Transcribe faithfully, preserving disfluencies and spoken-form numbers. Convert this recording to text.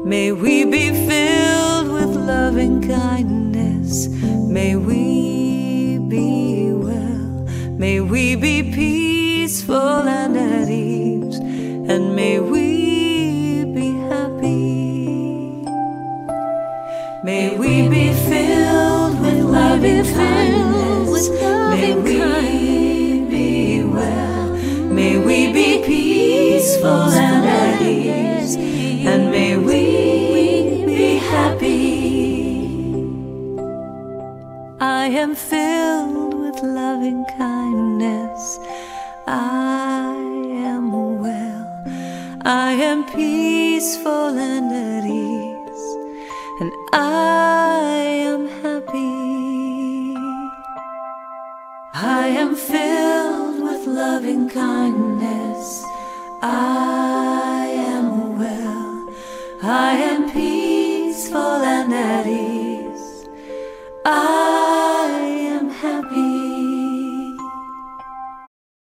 May we be filled with loving kindness. May we be well. May we be peaceful and at ease. And may we be happy. May we be filled with loving kindness. May we be well. May we be peaceful and at ease. And may we be happy. I am filled with loving kindness. I am well. I am peaceful and at ease. And I am happy. I am filled with loving kindness. I am well. I am peaceful and at ease.